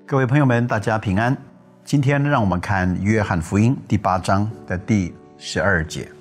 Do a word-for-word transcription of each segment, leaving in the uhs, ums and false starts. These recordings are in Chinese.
各位朋友们，大家平安。今天让我们看约翰福音第八章的第十二节。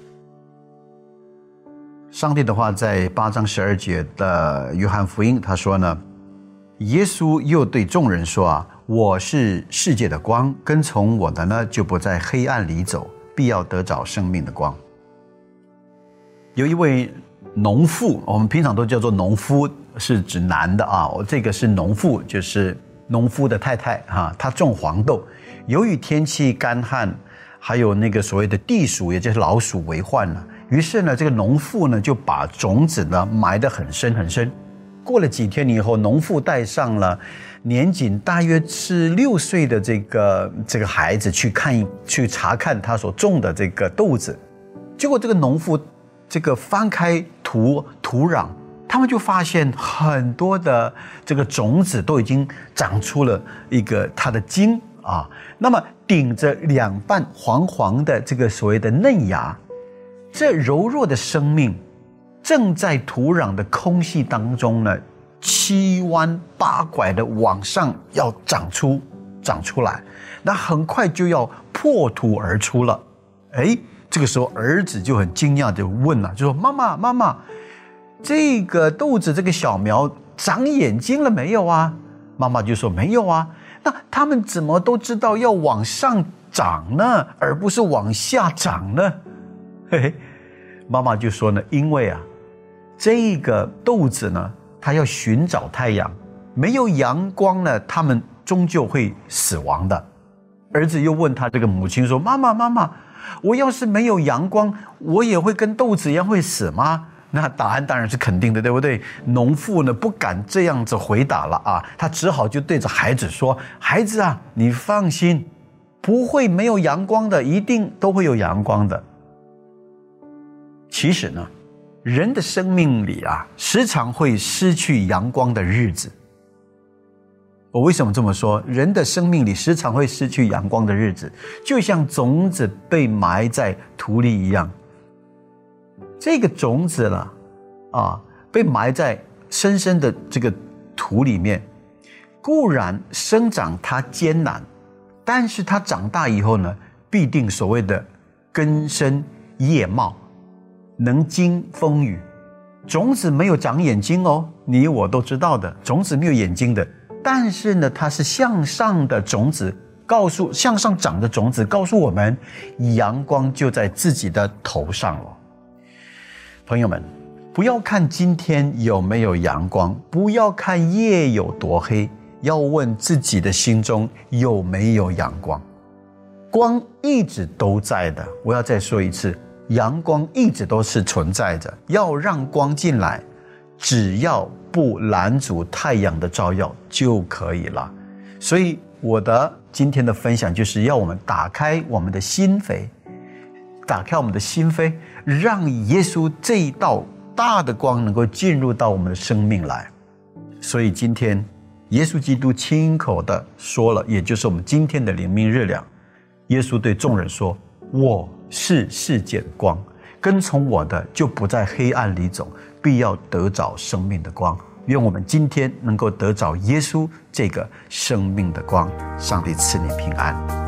上帝的话在八章十二节的约翰福音，他说呢，耶稣又对众人说啊，我是世界的光，跟从我的呢，就不在黑暗里走，必要得着生命的光。有一位农妇，我们平常都叫做农夫，是指男的啊，这个是农妇，就是农夫的太太啊，她种黄豆，由于天气干旱，还有那个所谓的地鼠，也就是老鼠为患了，于是呢，这个农妇呢就把种子呢埋得很深很深。过了几天以后，农妇带上了年仅大约是六岁的这个这个孩子去看去查看他所种的这个豆子，结果这个农妇这个翻开土土壤。他们就发现很多的这个种子都已经长出了一个它的茎啊，那么顶着两瓣黄黄的这个所谓的嫩芽，这柔弱的生命正在土壤的空隙当中呢，七弯八拐的往上要长出长出来，那很快就要破土而出了。哎，这个时候儿子就很惊讶地问了，就说：“妈妈，妈妈。”这个豆子这个小苗长眼睛了没有啊？妈妈就说没有啊。那他们怎么都知道要往上长呢，而不是往下长呢？嘿嘿，妈妈就说呢，因为啊，这个豆子呢，它要寻找太阳，没有阳光呢，它们终究会死亡的。儿子又问他这个母亲说：“妈妈，妈妈，我要是没有阳光，我也会跟豆子一样会死吗？”那答案当然是肯定的，对不对？农妇呢不敢这样子回答了啊，他只好就对着孩子说：“孩子啊，你放心，不会没有阳光的，一定都会有阳光的。”其实呢，人的生命里啊，时常会失去阳光的日子。我为什么这么说？人的生命里时常会失去阳光的日子，就像种子被埋在土里一样。这个种子了啊，被埋在深深的这个土里面，固然生长它艰难，但是它长大以后呢，必定所谓的根深叶茂，能经风雨。种子没有长眼睛哦，你我都知道的，种子没有眼睛的，但是呢，它是向上的种子，告诉向上长的种子，告诉我们，阳光就在自己的头上了。朋友们，不要看今天有没有阳光，不要看夜有多黑，要问自己的心中有没有阳光。光一直都在的，我要再说一次，阳光一直都是存在着，要让光进来，只要不拦阻太阳的照耀就可以了。所以我的今天的分享就是要我们打开我们的心扉，打开我们的心扉，让耶稣这一道大的光能够进入到我们的生命来。所以今天耶稣基督亲口的说了，也就是我们今天的灵命日粮，耶稣对众人说：“我是世界的光，跟从我的就不在黑暗里走，必要得着生命的光。”愿我们今天能够得着耶稣这个生命的光。上帝赐你平安。